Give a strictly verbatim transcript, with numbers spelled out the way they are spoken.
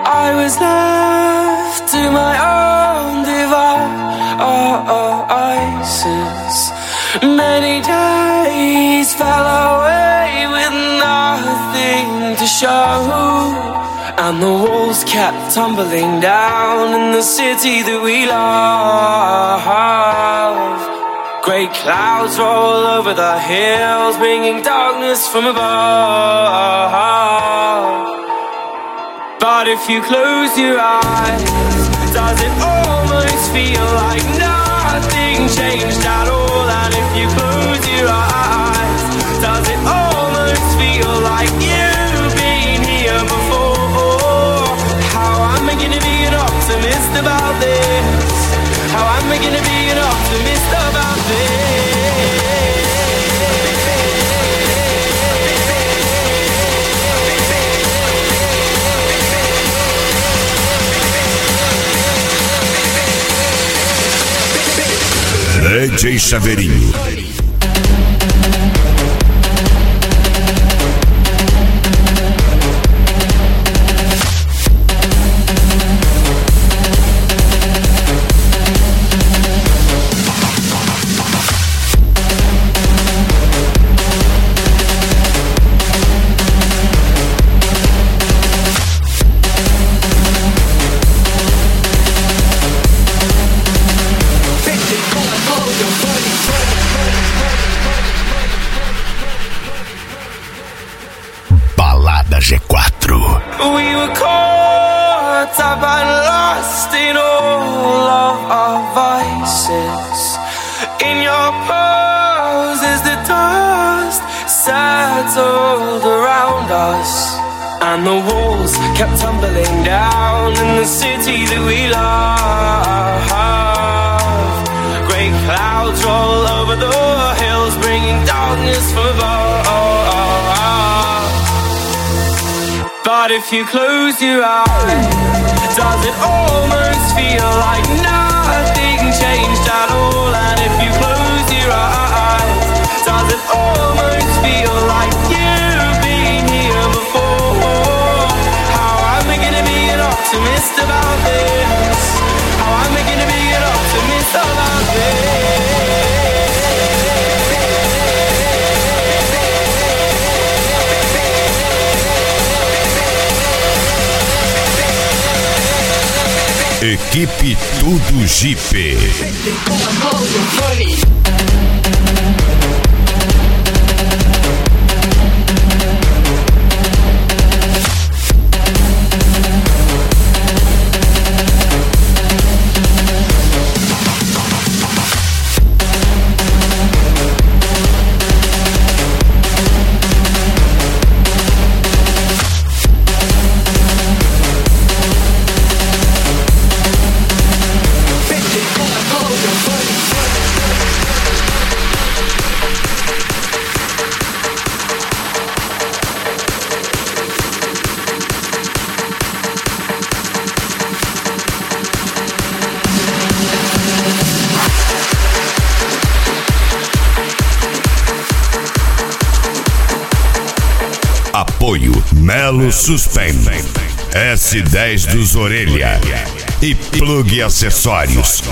I was left to my own devices. Many days fell away with nothing to show, and the walls kept tumbling down in the city that we love. Great clouds roll over the hills, bringing darkness from above. But if you close your eyes, does it almost feel like nothing changed at all? And if you close your eyes, does it almost feel like you've been here before? How am I gonna be an optimist about this? How am I gonna be an optimist about this? D J Chaveirinho. G quatro. We were caught up and lost in all of our vices. In your poses the dust settled around us, and the walls kept tumbling down in the city that we love. Great clouds roll over the hills, bringing darkness from above. But if you close your eyes, does it almost feel like nothing changed at all? And if you close your eyes, does it almost feel like you've been here before? How am I gonna be an optimist about this? How am I gonna be an optimist about this? Equipe Tudo Jeep. Apoio Melo Suspend, S dez dos Orelha e Plug Acessórios.